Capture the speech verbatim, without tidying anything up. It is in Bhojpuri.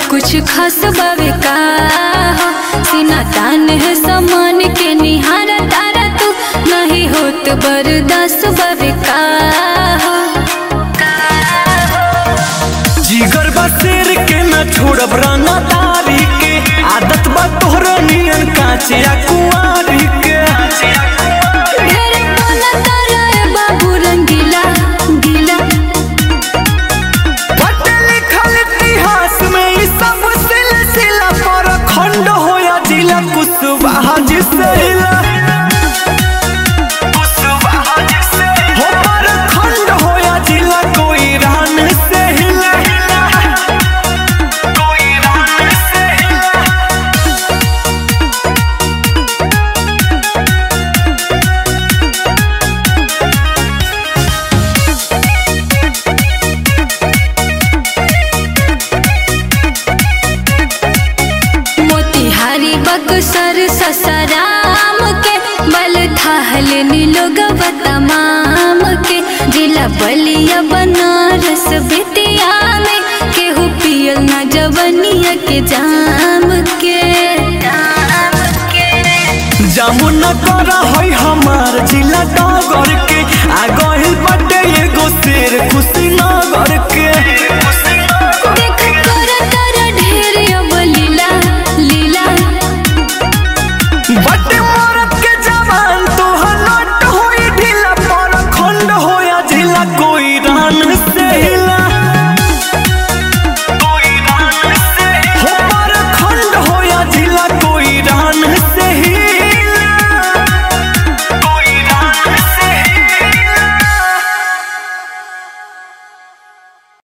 कुछ खास बावे का सीना तान है समान के निहारा तारा तू नहीं होत बर्दाश्त बावे का जिगर बा शेर के न छोड़ब रंगा तारी के आदत बा तोहरा नियन काचे या कुंवारी के कुशवाहा जिसहिला कुशवाहा जिसहिला हो पर खंड होया जिला कोई रान से हिला कोई रान से मोतिहारी बक्सर ससराम के बल थाहल नीलोग तमाम के जिला बलिया बनारस बेतिया में केहू पियल न जवनिया के जाम के जामुन करा